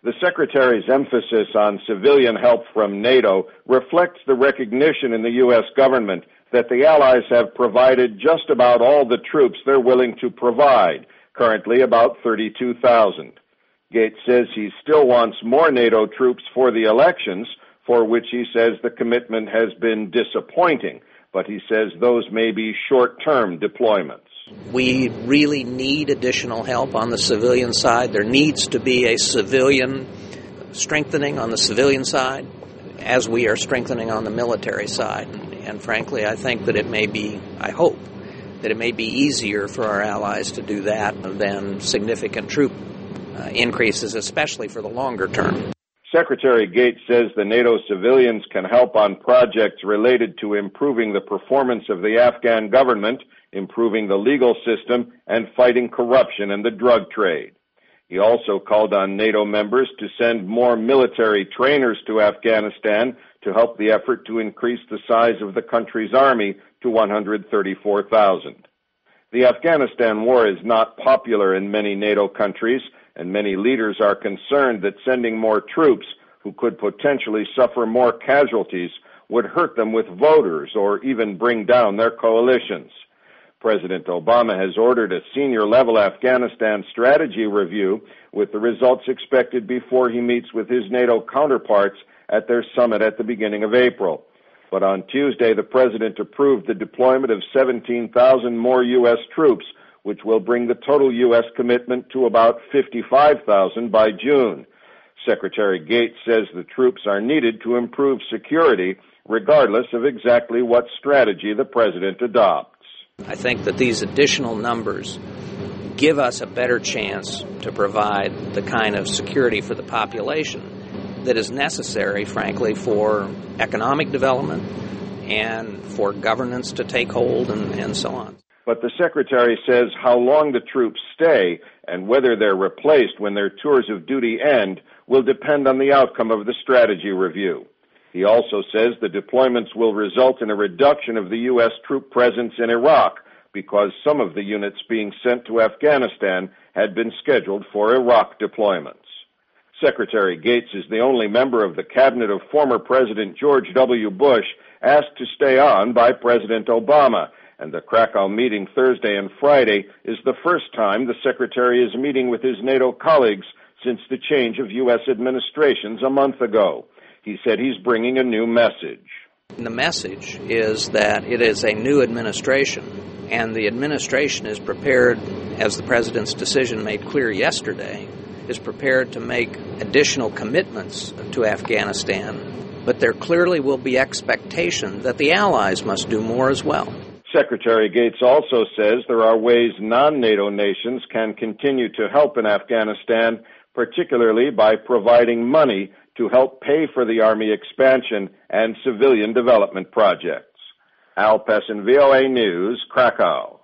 The Secretary's emphasis on civilian help from NATO reflects the recognition in the U.S. government that the Allies have provided just about all the troops they're willing to provide, currently about 32,000. Gates says he still wants more NATO troops for the elections, for which he says the commitment has been disappointing, but he says those may be short-term deployments. We really need additional help on the civilian side. There needs to be a civilian strengthening on the civilian side as we are strengthening on the military side. And frankly, I think that I hope that it may be easier for our allies to do that than significant troop increases, especially for the longer term. Secretary Gates says the NATO civilians can help on projects related to improving the performance of the Afghan government, improving the legal system, and fighting corruption and the drug trade. He also called on NATO members to send more military trainers to Afghanistan to help the effort to increase the size of the country's army to 134,000. The Afghanistan war is not popular in many NATO countries, and many leaders are concerned that sending more troops, who could potentially suffer more casualties, would hurt them with voters or even bring down their coalitions. President Obama has ordered a senior-level Afghanistan strategy review, with the results expected before he meets with his NATO counterparts at their summit at the beginning of April. But on Tuesday, the president approved the deployment of 17,000 more U.S. troops, which will bring the total U.S. commitment to about 55,000 by June. Secretary Gates says the troops are needed to improve security, regardless of exactly what strategy the president adopts. I think that these additional numbers give us a better chance to provide the kind of security for the population that is necessary, frankly, for economic development and for governance to take hold and so on. But the Secretary says how long the troops stay and whether they're replaced when their tours of duty end will depend on the outcome of the strategy review. He also says the deployments will result in a reduction of the U.S. troop presence in Iraq because some of the units being sent to Afghanistan had been scheduled for Iraq deployments. Secretary Gates is the only member of the cabinet of former President George W. Bush asked to stay on by President Obama, and the Krakow meeting Thursday and Friday is the first time the Secretary is meeting with his NATO colleagues since the change of U.S. administrations a month ago. He said he's bringing a new message. The message is that it is a new administration, and the administration is prepared, as the President's decision made clear yesterday, is prepared to make additional commitments to Afghanistan, but there clearly will be expectation that the allies must do more as well. Secretary Gates also says there are ways non-NATO nations can continue to help in Afghanistan, particularly by providing money to help pay for the Army expansion and civilian development projects. Al Pessin, VOA News, Krakow.